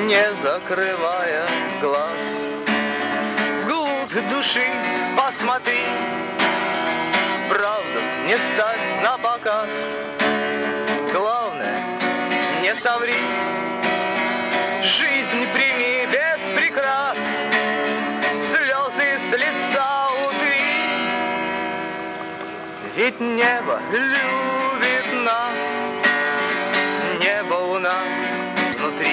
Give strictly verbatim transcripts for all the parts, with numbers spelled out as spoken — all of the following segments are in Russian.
не закрывая глаз. Вглубь души посмотри, правду не ставь на показ. Главное, не соври, жизнь прими без прикрас, слезы с лица утри. Ведь небо любит нас, небо у нас внутри.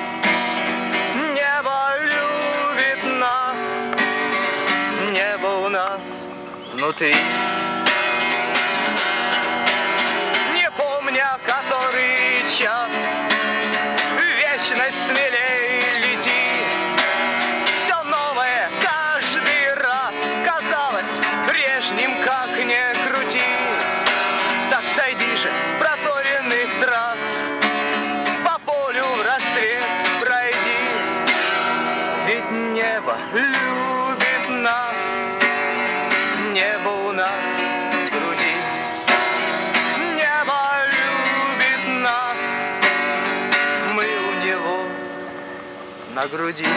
Небо любит нас, небо у нас внутри. Не помня, который час, вечность смелей лети. Все новое каждый раз казалось прежним, как не крути. Так сойди же с проторенных трасс, по полю в рассвет пройди. Ведь небо любит нас, небо у нас в груди. Небо любит нас, мы у него на груди.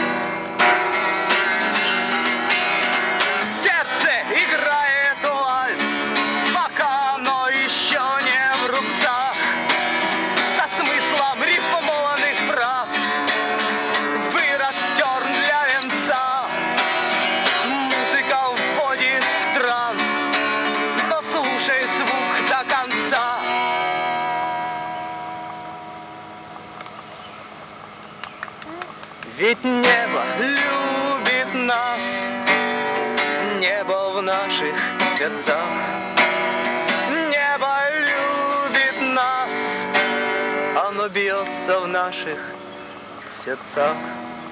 Сердце играет вальс, пока оно еще не в рубцах. За смыслом рифмованных фраз вырос терн для венца. Музыка вводит в транс, но слушай звук до конца. Ведь небо любит нас, небо в наших сердцах. Небо любит нас, оно бьется в наших сердцах.